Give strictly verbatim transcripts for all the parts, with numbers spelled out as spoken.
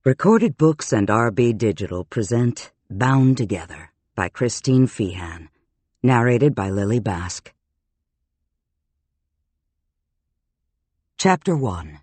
Recorded Books and R B Digital present Bound Together by Christine Feehan, narrated by Lily Bask. Chapter one.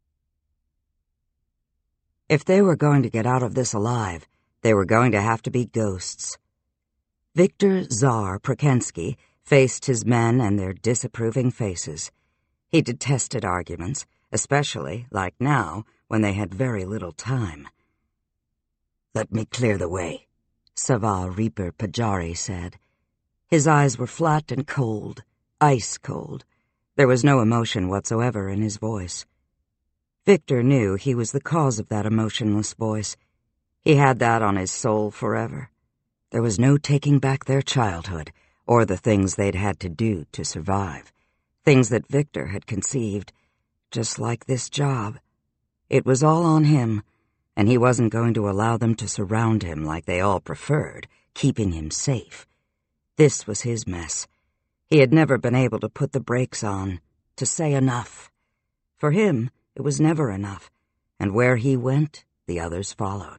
If they were going to get out of this alive, they were going to have to be ghosts. Victor Tsar Prokensky faced his men and their disapproving faces. He detested arguments, especially, like now, when they had very little time. "Let me clear the way," Sava Reaper Pajari said. His eyes were flat and cold, ice cold. There was no emotion whatsoever in his voice. Victor knew he was the cause of that emotionless voice. He had that on his soul forever. There was no taking back their childhood, or the things they'd had to do to survive. Things that Victor had conceived, just like this job. It was all on him, and he wasn't going to allow them to surround him like they all preferred, keeping him safe. This was his mess. He had never been able to put the brakes on, to say enough. For him, it was never enough, and where he went, the others followed.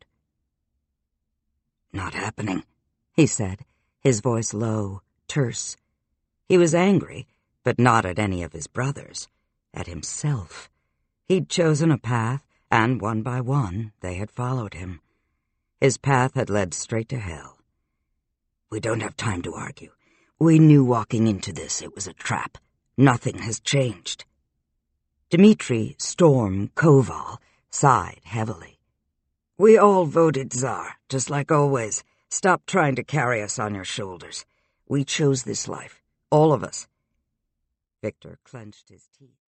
"Not happening," he said, his voice low, terse. He was angry, but not at any of his brothers, at himself. He'd chosen a path, and one by one they had followed him. His path had led straight to hell. "We don't have time to argue. We knew walking into this it was a trap. Nothing has changed." Dmitri Storm Koval sighed heavily. "We all voted Tsar, just like always. Stop trying to carry us on your shoulders. We chose this life, all of us." Victor clenched his teeth.